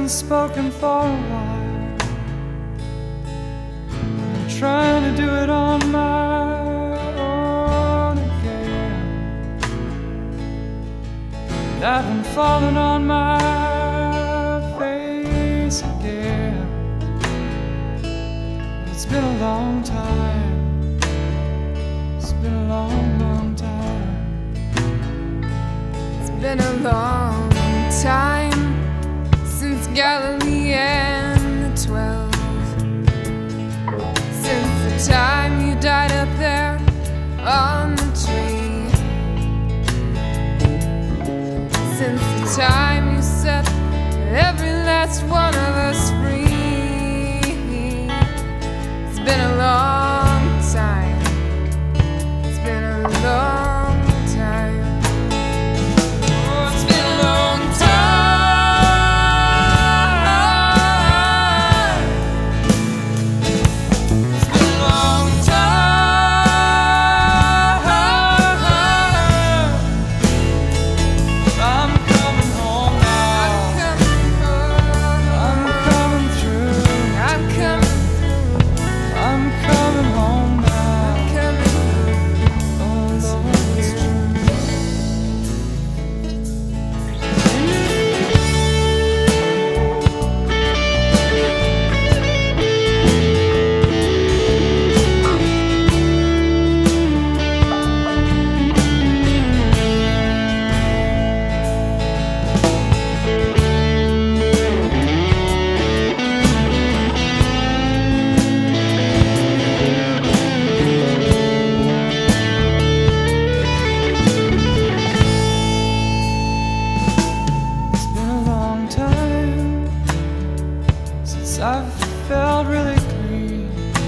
haven't spoken for a while. I'm trying to do it on my own again. And I've been falling on my face again. It's been a long time. It's been a long, long time. It's been a long time since Galilee and the 12. Since the time you died up there on the tree. Since the time you set every last one of us free. It's been a long time. It's been a long time. Oh, it's been a long time. It's been a long time. I'm coming home now. I'm coming through. I'm coming through. I'm coming home now. Coming through. Oh Lord, it's true. It's been a long time since I've felt really clean,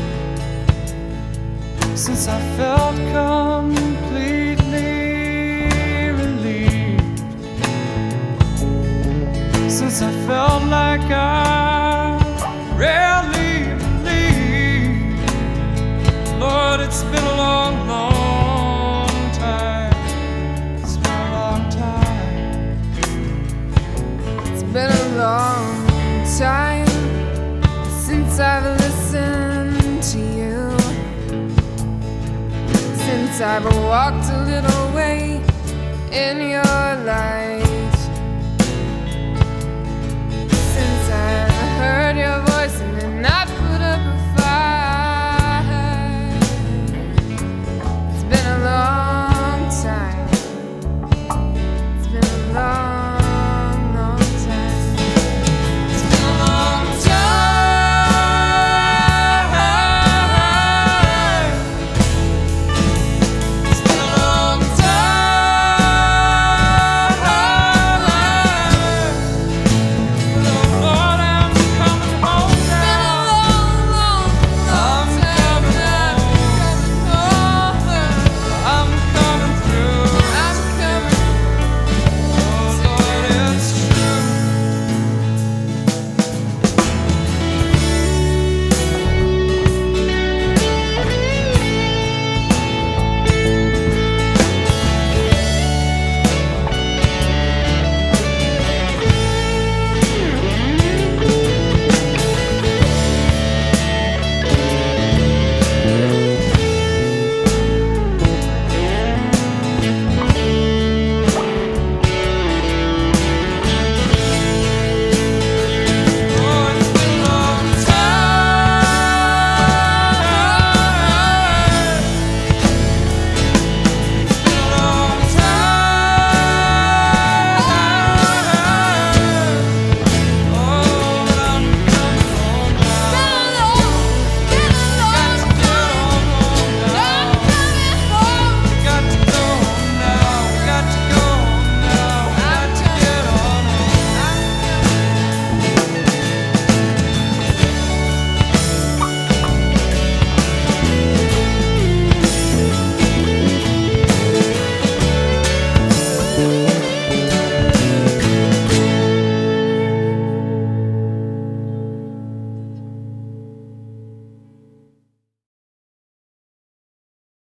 since I felt completely relieved, since I felt like I rarely believed. Lord, it's been a long, long time. It's been a long time. It's been a long time since I've listened to you. Since I've walked a little way in your light. Since I've heard your voice